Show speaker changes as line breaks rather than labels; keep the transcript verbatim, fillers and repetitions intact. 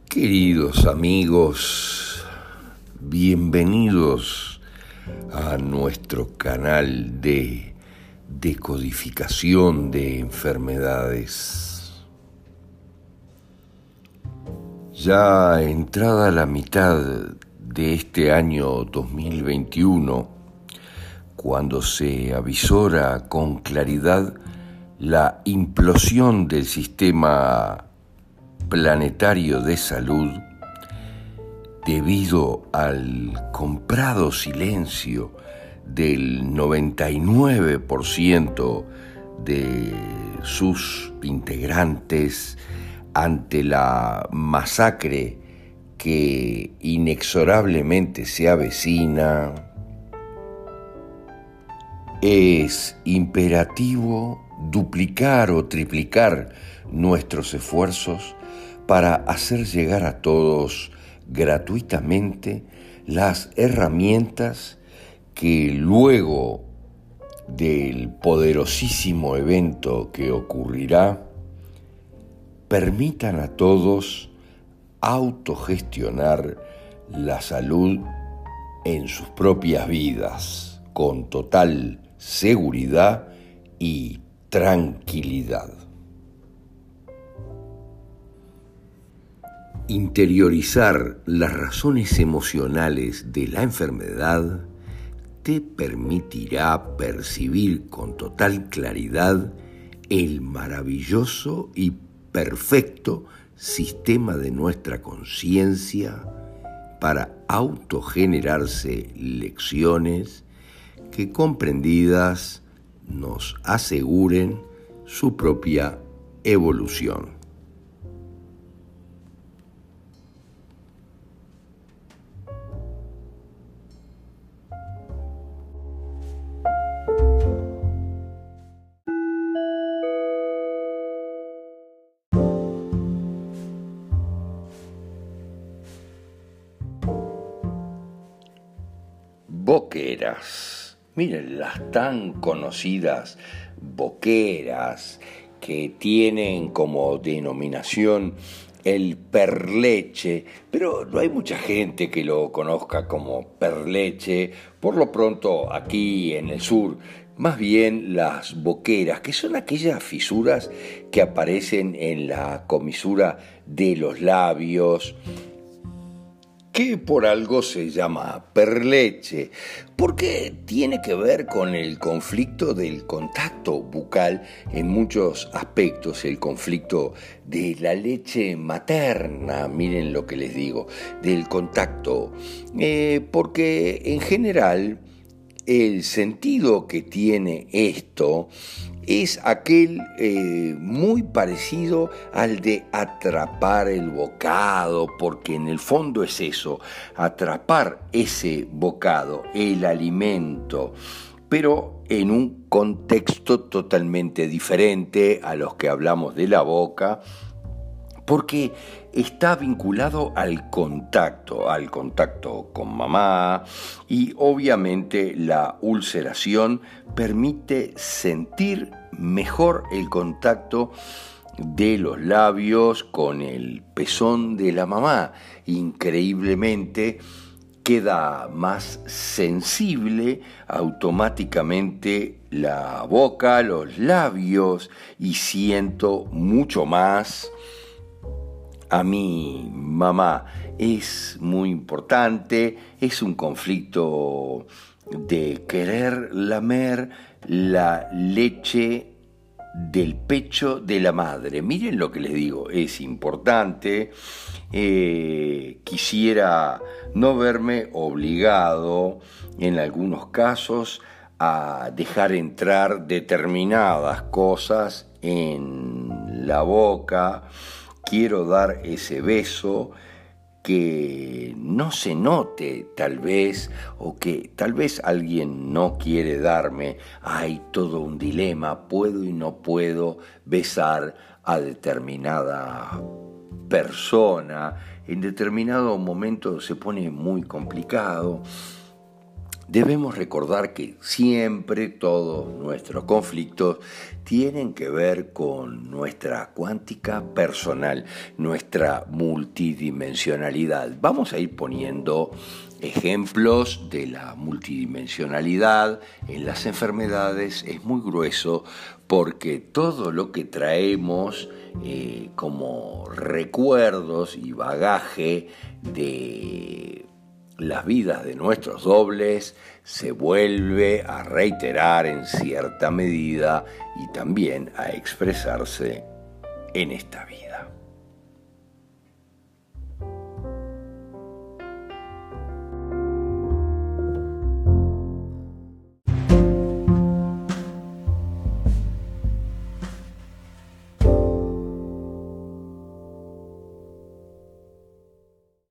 Queridos amigos, bienvenidos a nuestro canal de decodificación de enfermedades. Ya entrada la mitad de este año dos mil veintiuno, cuando se avisora con claridad la implosión del sistema planetario de salud debido al comprado silencio del noventa y nueve por ciento de sus integrantes ante la masacre que inexorablemente se avecina, es imperativo duplicar o triplicar nuestros esfuerzos para hacer llegar a todos gratuitamente las herramientas que luego del poderosísimo evento que ocurrirá permitan a todos autogestionar la salud en sus propias vidas con total seguridad y tranquilidad. Interiorizar las razones emocionales de la enfermedad te permitirá percibir con total claridad el maravilloso y perfecto sistema de nuestra conciencia para autogenerarse lecciones que, comprendidas, nos aseguren su propia evolución. Boqueras. Miren, las tan conocidas boqueras que tienen como denominación el perleche, pero no hay mucha gente que lo conozca como perleche. Por lo pronto, aquí en el sur, más bien las boqueras, que son aquellas fisuras que aparecen en la comisura de los labios, que por algo se llama perleche, porque tiene que ver con el conflicto del contacto bucal en muchos aspectos, el conflicto de la leche materna, miren lo que les digo, del contacto, eh, porque en general el sentido que tiene esto es aquel eh, muy parecido al de atrapar el bocado, porque en el fondo es eso, atrapar ese bocado, el alimento, pero en un contexto totalmente diferente a los que hablamos de la boca, porque está vinculado al contacto, al contacto con mamá, y obviamente la ulceración permite sentir mejor el contacto de los labios con el pezón de la mamá. Increíblemente queda más sensible automáticamente la boca, los labios, y siento mucho más a mi mamá. Es muy importante, es un conflicto de querer lamer la leche del pecho de la madre. Miren lo que les digo, es importante. Eh, quisiera no verme obligado en algunos casos a dejar entrar determinadas cosas en la boca. Quiero dar ese beso que no se note tal vez, o que tal vez alguien no quiere darme. Hay todo un dilema, puedo y no puedo besar a determinada persona. En determinado momento se pone muy complicado. Debemos recordar que siempre todos nuestros conflictos tienen que ver con nuestra cuántica personal, nuestra multidimensionalidad. Vamos a ir poniendo ejemplos de la multidimensionalidad en las enfermedades. Es muy grueso porque todo lo que traemos eh, como recuerdos y bagaje de las vidas de nuestros dobles se vuelve a reiterar en cierta medida y también a expresarse en esta vida.